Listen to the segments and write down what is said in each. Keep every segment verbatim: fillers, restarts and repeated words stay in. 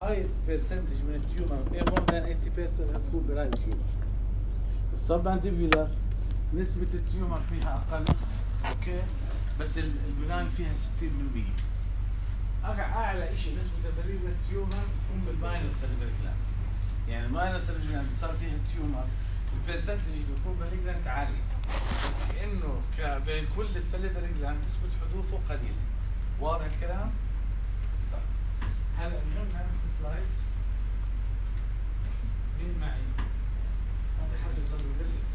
highest percentage من التيومر ايه more than eighty percent هتكون براي تيومر. السبمانديبيولار نسبة التيومر فيها أقل، أوكي، بس البنان فيها ستين بالمية. أعلى شيء نسبة البريد التيومر تكون بالماينر سيرفيكال جلاندز. يعني الماينر سيرفيكال جلاندز صار فيها تيومر البرسنتج بيكون بالجلاند عالي، بس إنه بين كل السيرفيكال جلاند نسبة حدوثه قليلة. واضح الكلام؟ طيب هلا اليوم نعمل سلايدز. مين معي؟ هذا حد يضل يقول لي.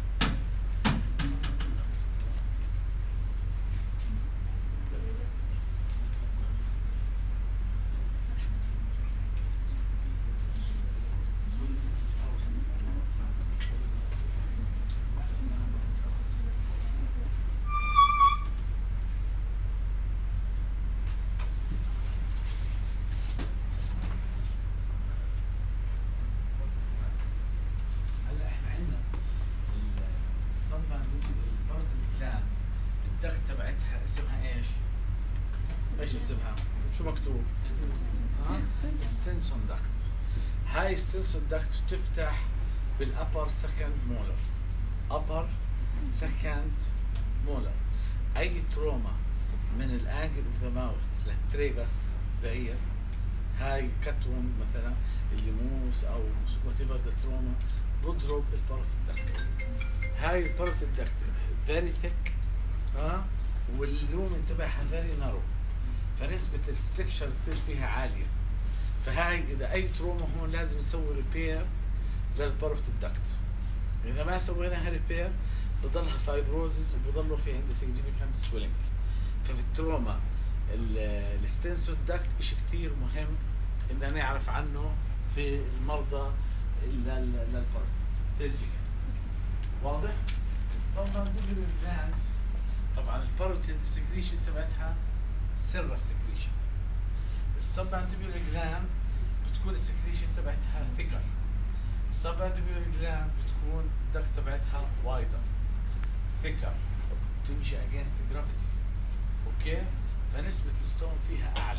هاي ستنسون داكت بتفتح بالابر سكند مولر. ابر سكند مولر. اي تروما من الانجل اوف ذا ماوث للتريجس ذا هاي كتون مثلا الليموس او وات ايفر ذا تروما بضرب الباروتيد داكت. هاي الباروتيد داكت فيري ثيك، ها، واللومن تبعها فيري نارو، فنسبة الستركشر تصير فيها عالية. فهاي اذا اي تروما هون لازم نسوي ريبير للباروتيد داكت. اذا ما سويناها ريبير بضلها فايبروزز وبضلوا في عندها سيجنيفيكانت سويلنج. ففي التروما الستنسون داكت شيء كثير مهم ان نعرف عنه في المرضى للباروتيد سيرجيكال. واضح؟ السبمانديبيولار جلاند طبعا الباروتيد السكريشن تبعتها سر السكريشن. السبمانديبيولار جلاند بتكون السكريشن تبعتها ثيكر. السبمانديبيولار جلاند بتكون الدكت تبعتها وايدر ثيكر، بتمشي اجينست جرافيتي، اوكي، فنسبة الستون فيها اعلى.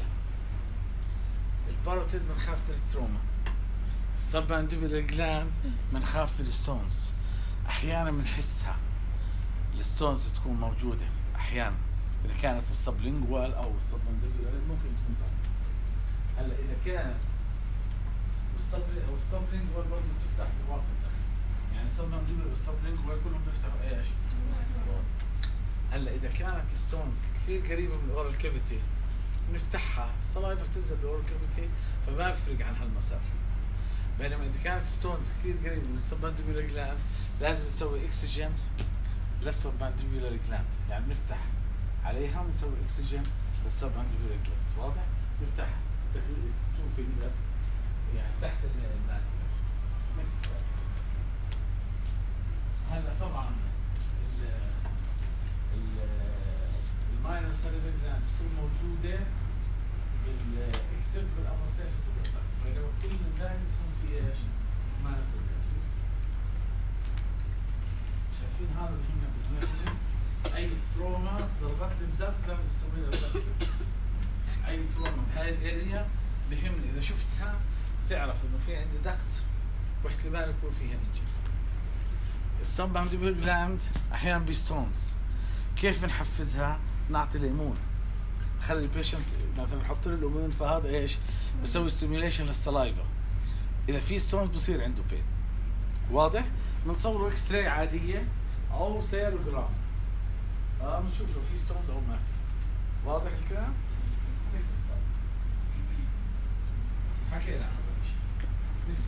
الباروتيد بنخاف من التروما، السبمانديبيولار جلاند بنخاف من الستونز. احيانا بنحسها الستونز بتكون موجودة احيانا اذا كانت في السبلينجوال او السبمانديبيولار ممكن تكون طبعا. هلا اذا كانت والسبلينجوال او السبلينجوال برضه بتفتح بواطن الدخل، يعني السبمانديبيولار والسبلينجوال كلهم بيفتحوا ايش؟ هلا اذا كانت الستونز كثير قريبه من الاورال كافيتي بنفتحها، السلايفا بتنزل بالاورال كافيتي فما بيفرق عن هالمسار. بينما اذا كانت ستونز كثير قريبه من السبمانديبيولار جلاند لازم نسوي اكسجين للسبمانديبيولار جلاند، يعني بنفتح عليها ونسوي اكسجين للسبمانديبيولار جلاند. واضح؟ نفتح تو فينجرز يعني تحت المال. هلا طبعا الماينر سيرفيكال جلاند تكون موجوده بالاكسبت بالابر سيرفيس اوف ذا بينما كل الباقي بتكون في ايش؟ ماينر سيرفيكال. شايفين هذا اللي هنا اي تروما ضربت للدب لازم تسوي لها دكت. اي تروما بهاي الاريا بهمني اذا شفتها تعرف انه في عندي دكت واحتمال يكون فيها انجن. السبمانديبيولار جلاند احيانا بستونز، كيف بنحفزها؟ نعطي ليمون، نخلي البيشنت مثلا نحط له ليمون، فهذا ايش؟ بسوي ستيميوليشن للسلايفا. اذا في ستونز بصير عنده بين. واضح؟ بنصوره اكس راي عاديه او سيروجرام، اه بنشوف لو في ستونز او ما في. واضح الكلام؟ حكينا عن هذا الشيء.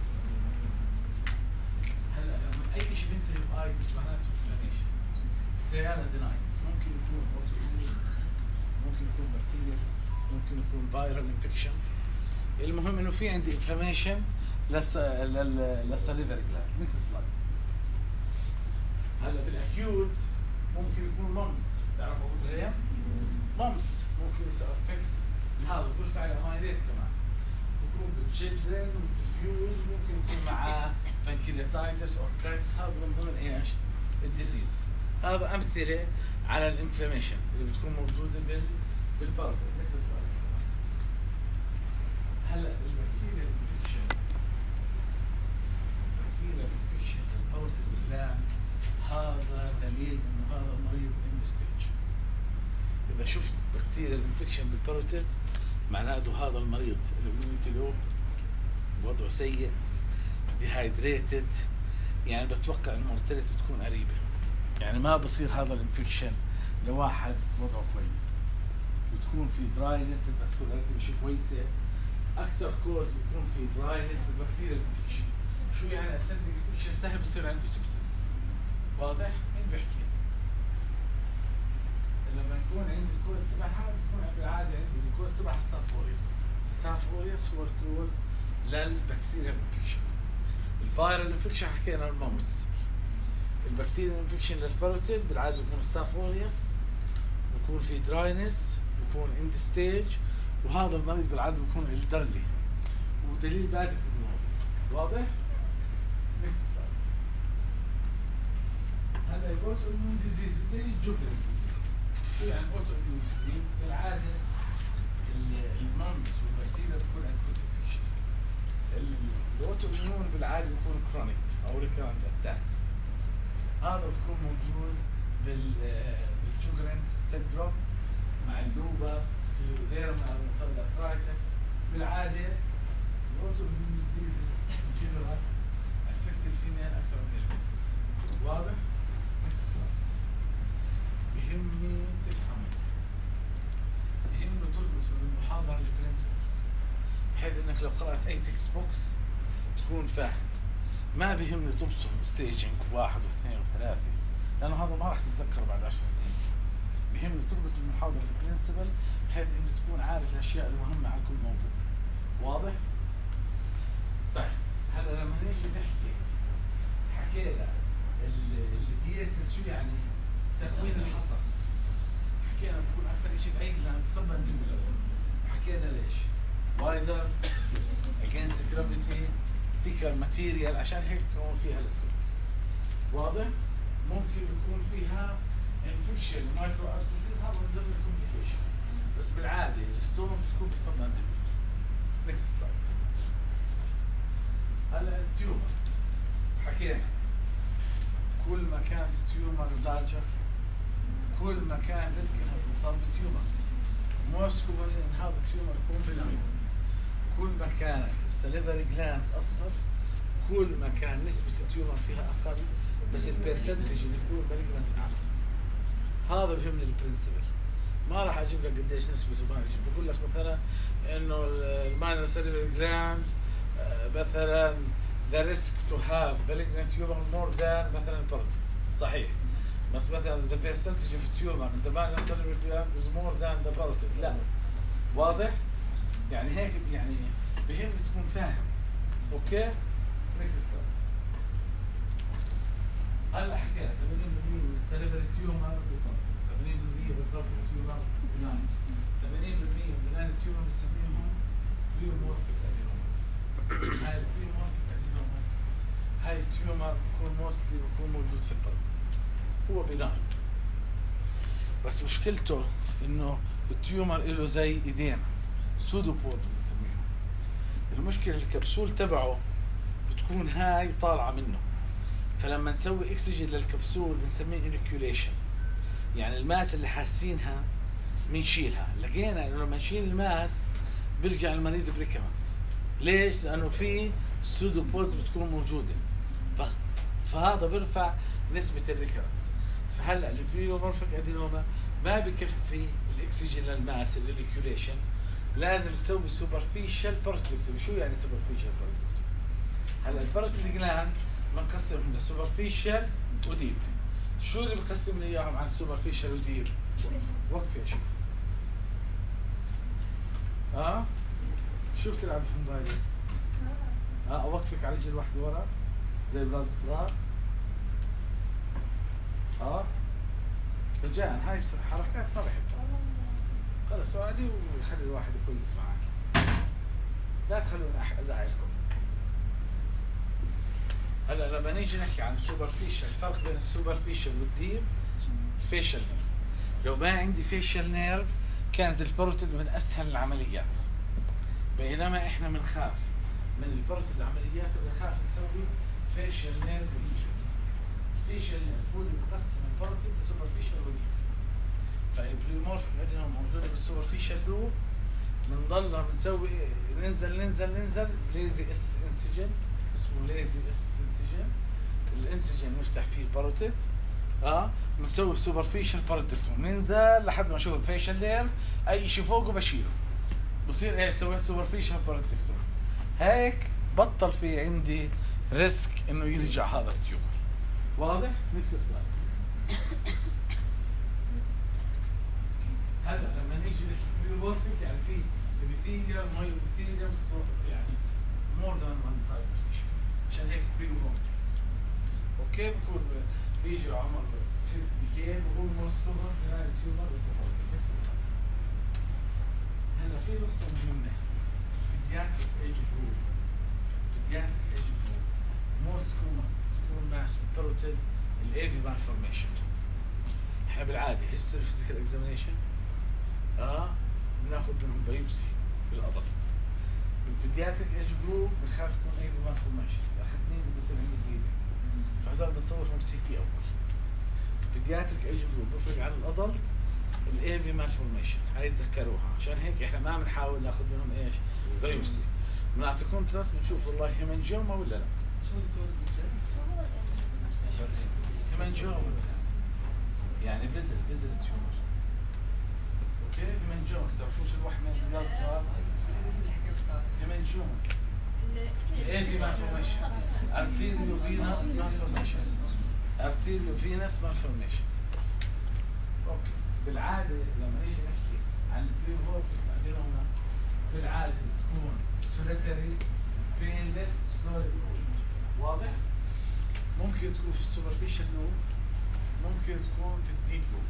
هلا لما اي شيء بينتهي بايتس معناته انفلاميشن. السيالة دينايتس ممكن يكون اوتوإيميون، ممكن يكون بكتيريا، ممكن يكون فايرال انفكشن. المهم انه في عندي انفلاميشن للس للسليفري جلاند. نكست سلايد. هلا بالاكيوت ممكن يكون ممس، تعرفوا ابو غيام؟ ممس ممكن يصير افكت هذا بيرفع الامايليز كمان، بيكون بالتشيلدرن وديفيوز، ممكن يكون مع بانكرياتايتس او كايتس. هذا من ضمن ايش؟ الديزيز. هذا امثله على الانفلاميشن اللي بتكون موجوده بال بالبارت. هلا البكتيريا بكتيريا الانفكشن بالباروتيد معناته هذا المريض الاميونيتي له وضعه سيء، ديهايدريتد، يعني بتوقع المورتاليتي تكون قريبه. يعني ما بصير هذا الانفكشن لواحد وضعه كويس، بتكون في دراينس، الفاسكولاريتي مش كويسه. اكثر كوز بيكون في دراينس البكتيريا الانفكشن. شو يعني اسندنج انفكشن؟ سهل بصير عنده سبسس. واضح؟ مين بيحكي؟ لما يكون عندي الكوز تبعها بيكون بالعاده عندي الكوز تبع ستاف اوريوس. ستاف اوريوس هو الكوز للبكتيريا الانفكشن. الفايرال انفكشن حكينا الممس. البكتيريا انفكشن للباروتيد بالعاده بيكون ستاف اوريوس، بيكون في دراينس، بيكون اند ستيج، وهذا المريض بالعاده بيكون الدرلي ودليل بادئ بالموز. واضح؟ نكست سلايد. هلا الاوتو اميون ديزيز زي الجوكر ديزيز. شو يعني اوتو اميون ديزيز؟ بالعاده الممس والبكتيريا بتكون اكوت انفكشن. الاوتو اميون بالعاده بيكون كرونيك او ريكرنت اتاكس. هذا بيكون موجود بال بالجوجرن سيندروم مع اللوباس، سكليروديرما او الارثرايتس. بالعاده الاوتو اميون ديزيزز جنرال افكت الفيميل اكثر من الميلز. واضح؟ نكست سلايد. بيهمني تفهموا، بيهمني تربط بالمحاضره البرنسبلز بحيث انك لو قرات اي تكست بوكس تكون فاهم. ما بيهمني تبصم ستيجنج واحد واثنين وثلاثه لانه هذا ما راح تتذكر بعد عشر سنين. بيهمني تربط المحاضره البرنسبل بحيث انك تكون عارف الاشياء المهمه على كل موضوع. واضح؟ طيب هلا لما نيجي نحكي حكينا الدياسس شو يعني؟ تكوين الحصى. حكينا بكون اكثر شيء باي جلاند سبنديبولار. حكينا ليش؟ وايدر اجينست جرافيتي ثيكر ماتيريال عشان هيك تكون فيها الستونز. واضح؟ ممكن يكون فيها انفكشن مايكرو ابسيسز، هذا من ضمن الكومبليكيشن، بس بالعاده الستونز بتكون بالسبنديبولار. نكست سلايد. هلا التيومرز حكينا كل ما كانت التيومر لارجر كل ما كان ريسك انها تنصاب بتيومر. موست كومن ان هذا التيومر يكون بناين. كل ما كانت السليفري جلاندز اصغر كل ما كان نسبة التيومر فيها اقل، بس البرسنتج اللي يكون مالجنت اعلى. هذا بيهمني البرنسبل. ما راح اجيب لك قديش نسبته، ما اجيب بقول لك مثلا انه الماينر سليفري جلاند مثلا the risk to have malignant tumor more than مثلا باروتيد. صحيح. بس مثلا the percentage of tumor in the minor salivary gland is more than the parotid. لا. واضح؟ يعني هيك يعني بهم تكون فاهم. اوكي؟ نكست سلايد. هلا حكينا ثمانين بالمئة من السليفري تيومر بالباروتيد، ثمانين بالمئة بالباروتيد تيومر بناين، ثمانين بالمئة من البناين تيومر بنسميهم بيومورفيك ادينوماس. هاي البيومورفيك ادينوماس هاي التيومر بكون موستلي بكون موجود في الباروتيد. هو بناين. بس مشكلته انه التيومر له زي ايدين سودوبود بنسميهم. المشكله الكبسول تبعه بتكون هاي طالعه منه، فلما نسوي اكسجين للكبسول بنسميه انكيوليشن، يعني الماس اللي حاسينها بنشيلها. لقينا انه لما نشيل الماس بيرجع المريض بريكرنس. ليش؟ لانه في السودوبودز بتكون موجوده، فهذا بيرفع نسبه الريكرنس. فهلا البيومورفيك ادينوما ما بكفي الاكسجين للماس الانكيوليشن، لازم نسوي سوبرفيشال باروتيدكتومي. شو يعني سوبرفيشال باروتيدكتومي؟ هلا الباروتيد جلاند بنقسمهم لسوبرفيشال وديب. شو اللي بنقسم لي اياهم عن سوبرفيشال وديب؟ وقفي اشوف. ها؟ آه؟ شو بتلعب في موبايلك؟ ها آه اوقفك على رجل واحده ورا زي الاولاد الصغار. اه رجاء هاي حركات ما بحبها. خلص اقعدي وخلي الواحد كويس معك، لا تخلوني ازعلكم. هلا لما نيجي نحكي عن السوبرفيشال، الفرق بين السوبرفيشال والديب فيشل نيرف. لو ما عندي فيشل نيرف كانت الباروتيد من اسهل العمليات، بينما احنا بنخاف من الباروتيد العمليات اللي نخاف نسوي فيشل نيرف ليجن. فيشل نيرف هو اللي بقسم الباروتيد لسوبرفيشال وديب. فالبليومورفيك ادينوما موجوده بالسوبرفيشال لوب، بنضلها بنسوي ننزل ننزل ننزل ليزي اس انسجن، اسمه ليزي اس انسجن. الانسجن نفتح فيه الباروتيد، اه بنسوي سوبرفيشال باروتيكتوم، ننزل لحد ما نشوف الفيشل لير، اي شيء فوقه بشيله، بصير ايش سويت سوبرفيشال باروتيكتوم. هيك بطل في عندي ريسك انه يرجع هذا التيومر. واضح؟ نكست سلايد. هلا لما نيجي نحكي بليومورفيك يعني في ابيثيليوم مايو ابيثيليوم يعني مور ذان وان تايب اوف تيشو، عشان هيك بليومورفيك اسمه. اوكي بكون بيجي عمر في ديكين وهو موست كومن في هاي التيومر بس. هلا في نقطة مهمة، بيدياتريك ايج جروب، بيدياتريك ايج جروب موست كومن تكون ناس بالباروتيد الايفي مالفورميشن. احنا بالعادة هيستوري فيزيكال اكزامينيشن اه بناخذ منهم بايوبسي بالادلت. بالبيدياتريك ايج جروب بنخاف تكون ايفي مالفورميشن، اخذتني بصير عندي بليدنج، فهذول بنصورهم سي تي اول. البيدياتريك ايج جروب بفرق عن الادلت الايفي مالفورميشن، هاي تذكروها. عشان هيك احنا ما بنحاول ناخذ منهم ايش؟ بايوبسي. بنعطيكم تراس بنشوف والله هيمنجوما ولا لا. شو هو هيمنجوما يعني فيزل فيزل تيومر. اوكي هيمنجوما تعرفوش الوحمه بلاد صار هيمنجوما ايفي مالفورميشن، ارتيريو فينس مالفورميشن، ارتيريو فينس مالفورميشن. اوكي بالعاده لما نيجي نحكي عن البليومورفيك ادينوما بالعاده بتكون سوليتري بينلس سلولي. واضح؟ ممكن تكون في السوبرفيشال لوب، ممكن تكون في الديب لوب.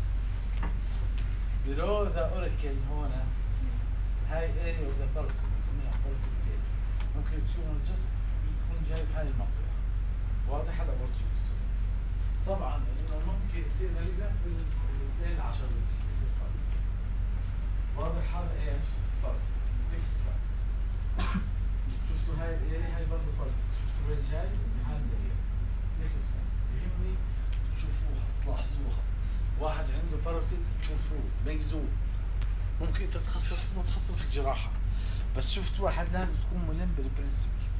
below the auricle هنا هاي area of the parotid بنسميها parotid area، ممكن تكون just يكون جايب هاي المنطقة. واضح؟ هذا بورتيوس. طبعا انه ممكن يصير مالجنت بالاثنين عشر لسه. واضح؟ هذا ايش؟ بارتيد لسه. شفتوا هاي الاريا هاي برضه بارتيد، شفتوا وين جاي؟ هاي الاريا لسه. يهمني تشوفوها تلاحظوها. واحد عنده باروتيد تشوفوه ميزوه، ممكن تتخصص متخصص الجراحة، بس شفت واحد لازم تكون ملم بالبرنسبلز.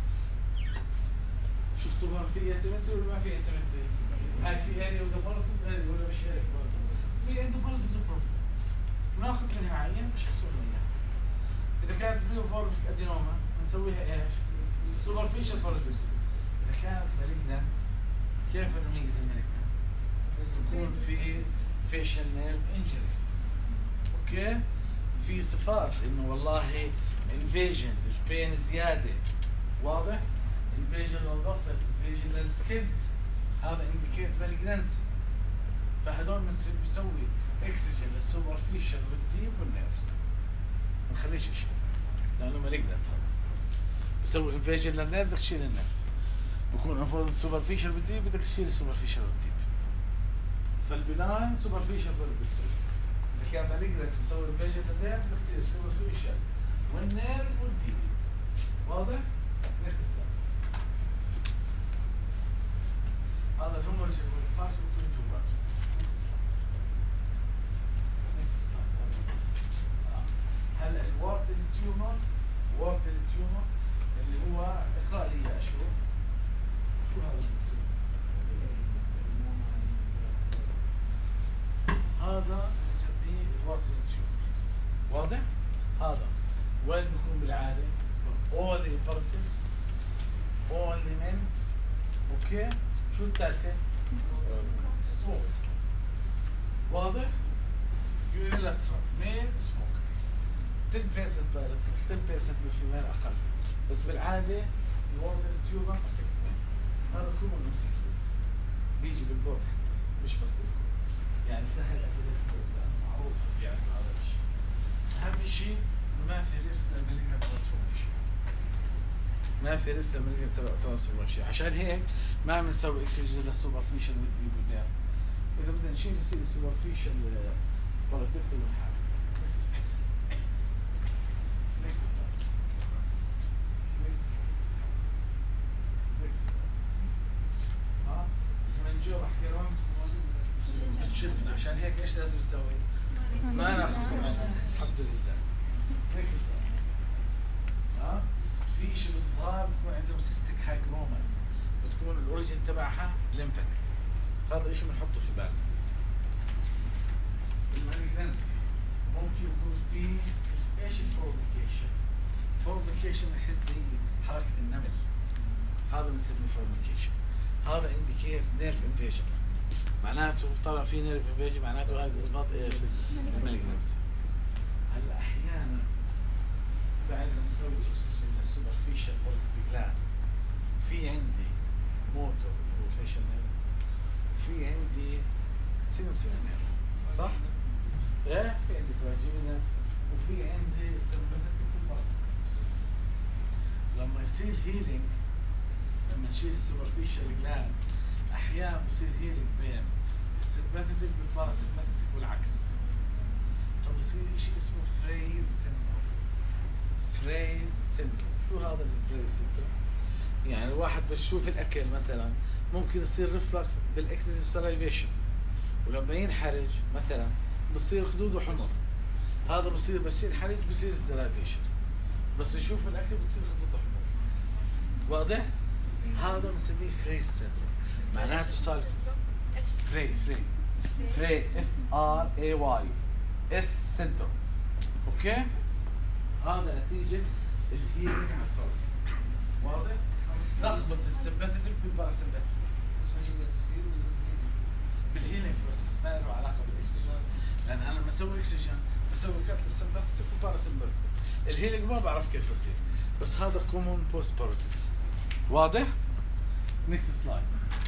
شفتوا هون في اسيمتري ولا ما في اسيمتري؟ هاي في اريا ولا باروتيد اريا ولا مش اريا باروتيد؟ في عنده باروتيد بروبلم، بناخذ منها عينة بشخصوا لنا اياها. إذا كانت بليومورفيك ادينوما بنسويها ايش؟ سوبرفيشال باروتيد. إذا كانت مالجنت كيف نميز المالجنت؟ يكون في فيشل نيرف انجري. اوكي؟ في صفات انه والله انفيجن البين زياده. واضح؟ انفيجن للبصر، انفيجن للسكن، هذا انديكيت مالجنسي. فهدول بنسوي اكسجين للسوبرفيشال والديب والنيرفز. ما نخليش شيء لانه مالجنت. هذا بسوي انفيجن للنيرف بدك تشيل النيرف، بكون انفوز السوبرفيشال والديب بدك تشيل السوبرفيشال والديب. فالبناين سوبرفيشال بالدكتور. اذا كان مالجنت بسوي انفيجن للنيرف بتصير سوبرفيشال والنيرف والديب. واضح؟ نفس السلايد. هذا الهمرج والفاش بيكون جوات. نفس السلايد. نفس السلايد. هلا الوارتل تيومر، وارتل تيومر اللي هو اقرا لي يا شو شو هذا؟ هذا نسميه الوارتل تيومر. واضح؟ هذا وين بيكون بالعاده؟ اولي بارتل اولي من. اوكي؟ شو الثالثه؟ سموك. واضح؟ يونيلاترال مين سموك. عشرة بالمية بايلاترال، عشرة بالمية بالفيميل اقل، بس بالعاده الوارتل تيومر افكت مين. هذا كله ام سي كيوز بيجي بالبورد حتى مش بس الكود. يعني سهل اسئله الكود لانه معروف يعني هذا الشيء. اهم شيء ما في ريسك للمالجنت ترانسفورميشن. ما في ريسك للمالجنت ترانسفورميشن، عشان هيك ما بنسوي اكسجين للسوبرفيشال والديب والنيرف. اذا بدنا نشيل نصير السوبرفيشال باراتيكتور والحال. نكست سلايد. نكست سلايد. نكست سلايد. اه من جو احكي لهم بتشدنا عشان هيك ايش لازم نسوي؟ ما ناخذ الحمد لله. ها في شيء صغار بتكون عندهم سيستيك هايجروماس، بتكون الاوريجن تبعها ليمفاتكس. هذا الشيء بنحطه في بالنا. المالجنسي ممكن يكون في ايش الفورميكيشن؟ فورميكيشن بحس زي حركه النمل، هذا بنسميه فورميكيشن. هذا انديكيت نيرف انفيجن، معناته طلع في نيرف انفيجن، معناته هاي بصفات ايش؟ المالجنسي. هلا احيانا بعد ما نسوي اكسجين للسوبرفيشال بورتيك جلاند، في عندي موتور اللي هو فيشل نيرف، وفي عندي سنسوري نيرف، صح؟ ايه في عندي تراجيمينال وفي عندي سمباثيك والباراسمباثيك. لما يصير هيلينج، لما نشيل السوبرفيشال جلاند احيانا بصير هيلينج بين السمباثيك والباراسمباثيك والعكس، فبصير شيء اسمه فريز سيندروم. فريز سيندروم، شو هذا الفريز سيندروم؟ يعني الواحد بشوف الاكل مثلا ممكن يصير ريفلكس بالاكسسيف سلايفيشن، ولما ينحرج مثلا بصير خدوده حمر. هذا بصير بس ينحرج بصير السلايفيشن، بس يشوف الاكل بصير خدوده حمر. واضح؟ هذا بنسميه فريز سيندروم، معناته صار فري فري فري اف ار اي واي اس سيندروم. اوكي؟ هذا نتيجة الهيلينج على الطرف. واضح؟ لخبط السمباثيك بالباراسمباثيك. بالهيلينج بروسس ما له علاقة بالاكسجين، لأن أنا لما أسوي اكسجين بسوي كتلة السمباثيك والباراسمباثيك. الهيلينج ما بعرف كيف يصير، بس هذا كومون بوست بارتيت. واضح؟ نيكست سلايد.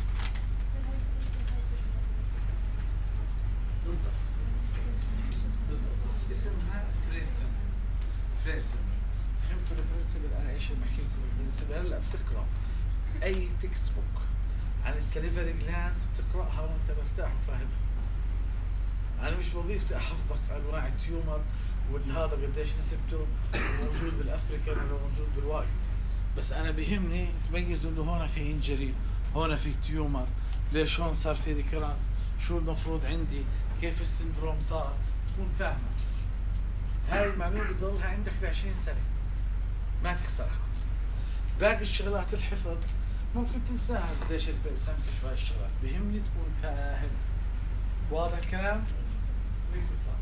بالضبط بالضبط، بس اسمها فريسن. فريسن. فهمتوا البرنسبل؟ انا ايش اللي بحكي لكم البرنسبل؟ هلا بتقرا اي تكست بوك عن السليفري جلانس بتقراها وانت مرتاح وفاهمها. انا مش وظيفتي احفظك انواع التيومر والهذا قديش نسبته موجود بالافريكان ولا موجود بالوايت، بس انا بيهمني تميزوا انه هون في انجري، هون في تيومر، ليش هون صار في ريكرانس، شو المفروض عندي، كيف السندروم صار، تكون فاهمه. هاي المعلومه بتضلها عندك ل عشرين سنه ما تخسرها. باقي الشغلات الحفظ ممكن تنساها قديش الانسان بتشوف هاي الشغلات، بيهمني تكون فاهم. واضح الكلام؟ ليش صار؟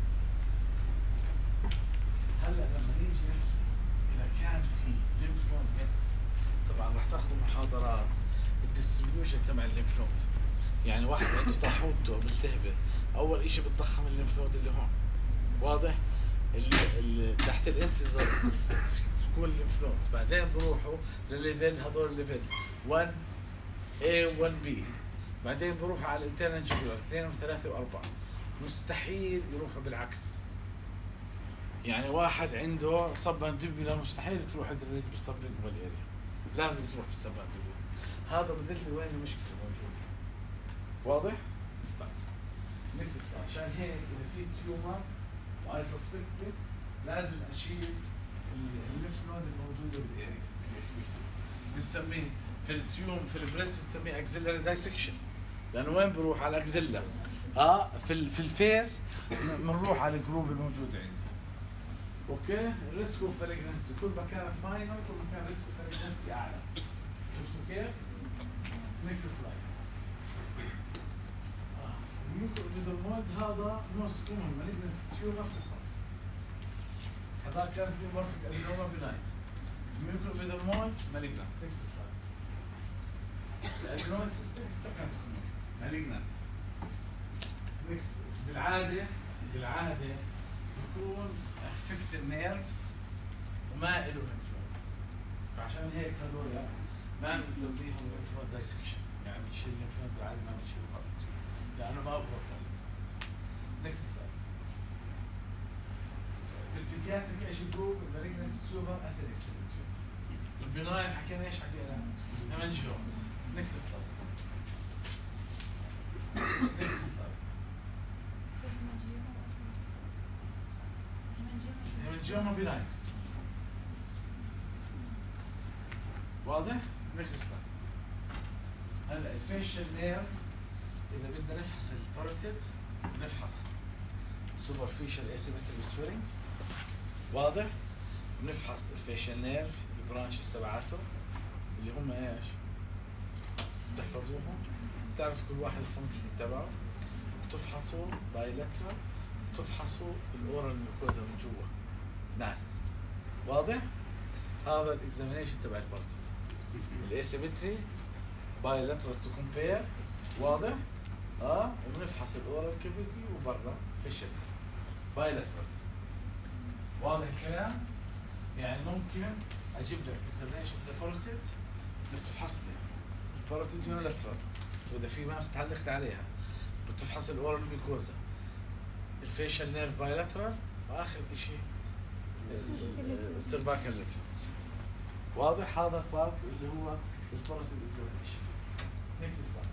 هلا لما نيجي اذا كان في ليمف نود ميتس، طبعا رح تاخذوا محاضرات الديستريبيوشن تبع الليمف نود. يعني واحد عنده طاحونته ملتهبه، اول اشي بتضخم الليمف نود اللي هون، واضح؟ اللي, اللي تحت الانسيزورز تكون الليمف نود، بعدين بروحوا لليفل، هذول الليفل واحد إيه واحد بي، بعدين بروحوا على الانترنال جوجولار اثنين وثلاثة وأربعة. مستحيل يروحوا بالعكس. يعني واحد عنده سبمانديبيولار مستحيل تروح تدرج بالسبلينجوال اريا، لازم تروح بالسبمانديبيولار. هذا بدل وين المشكله موجوده. واضح؟ طيب نكست سلايد. عشان هيك اذا في تيومر واي سسبكت بيتس لازم اشيل الليف نود الموجوده بالاريا الاكسبكتد. بنسميه في التيوم في البريس بنسميه اكزيلاري دايسكشن، لانه وين بروح على الاكزيلا؟ اه في في الفيس بنروح على الجروب الموجود عندي. اوكي؟ الريسك اوف مالجنسي كل ما كانت ماينر كل ما كان ريسك اوف مالجنسي اعلى. شفتوا كيف؟ نيكست سلايد. اه الميوكوبيدرمويد هذا موست كومن مالجنت تيومر في الخط. هذا كان بيومورفيك ادينوما بناين. الميوكوبيدرمويد مالجنت. نيكست سلايد. الادينوما سيستيك سكند كومن مالجنت. نيكست بالعاده بالعاده بيكون افكت النيرفز وما له انفلونس، فعشان هيك هذول ما بنسميهم انفلونس دايسكشن، يعني بنشيل الانفلونس بالعاده ما بنشيل الهارت لانه ما بروح للانفلونس. نكست سلايد. بالبيدياتريك ايش بيقول؟ المالجنت تيومر اسيدك سيل تيومر. البناين حكينا ايش حكينا؟ هيمانجيومز. نكست سلايد. نكست سلايد. هيمانجيوما بناين. واضح؟ نكست سلايد. هلا الفيشل نيرف اذا بدنا نفحص الباروتيد نفحص superficial asymmetric swelling. واضح؟ بنفحص الفيشل نيرف البرانشز تبعاته اللي هم ايش؟ بتحفظوهم، بتعرف كل واحد الفانكشن تبعه، بتفحصوا بايلاترال، بتفحصوا الاورال ميوكوزا من جوا ناس. واضح؟ هذا الاكزامينيشن تبع البارتنر. الاسيمتري بايلاترال تو كومبير. واضح؟ اه وبنفحص الاورال كافيتي وبرا فيشل بايلاترال. واضح الكلام؟ يعني ممكن اجيب لك اكزامينيشن في الباروتيد بتفحص لي الباروتيد يونيلاترال واذا في ماس تعلق لي عليها، بتفحص الاورال ميكوزا، الفيشل نيرف بايلاترال، واخر شيء السيرفايكال ليمفز. واضح؟ هذا البارت اللي هو الباروتيد اكزامينيشن. نيكست سلايد.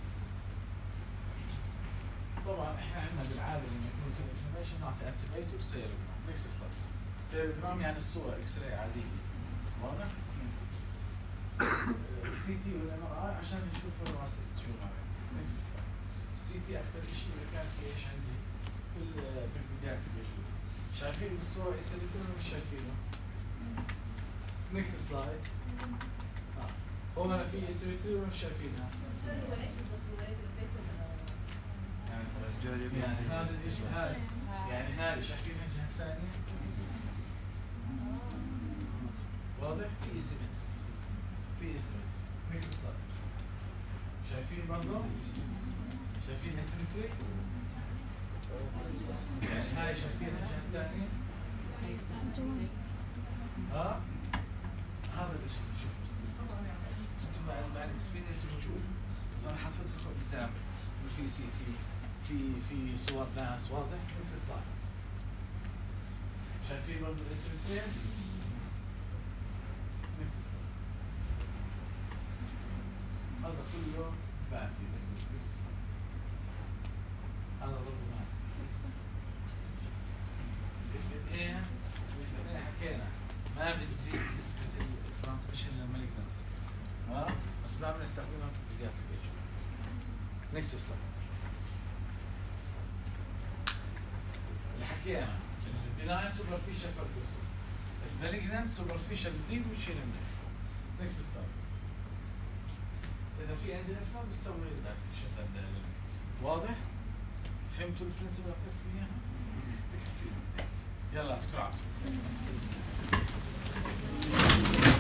طبعا احنا عندنا بالعاده لما يكون في انفلاميشن نعطي انتي بايوتيك وسيروجرام. نيكست سلايد. سيروجرام يعني الصوره اكس راي عاديه. واضح؟ السي تي والام ار اي عشان نشوف راس التيومر. نيكست سلايد. السي تي اكثر شيء اذا كان في ايش عندي بالبدايات الفيجوال. شايفين بالصوره اسيليتون ولا مش شايفينه؟ نيكست سلايد. اه هون انا في اسيليتون ولا مش شايفينها؟ يعني هذا الشيء هذا يعني هذه شايفين الجهه الثانيه؟ واضح؟ في اسيمتري في اسيمتري. نيكست سلايد. شايفين برضه؟ شايفين اسيمتري؟ يعني هاي شايفين الجهه الثانيه؟ ها؟ هذا الشيء بتشوفه. انتم مع الاكسبيرينس بتشوفوا، بس انا حطيت لكم اكزامبل في سي تي، في في صور ناس. واضح؟ نفس الصح. شايفين برضه الاسيمتري؟ نفس الصح. هذا كله بان في الاسيمتري. نفس الصح. هذا برضه ناس. نفس الصح. اف ان اي اف ان اي حكينا ما بتزيد نسبة الترانسميشن للمالجنسي. ها؟ بس ما بنستخدمها في البيدياتريك ايجنت. نكست سلايد. اللي حكينا البناين سوبرفيشال فاكتور، المالجنانت سوبرفيشال ديب وتشيل النيرف. نكست سلايد. إذا في عندي نيرف بنسوي دايسكشن للنيرف. واضح؟ فهمتوا البرنسبل اللي اعطيتكم اياها؟ بكفي. يلا يعطيكم العافية.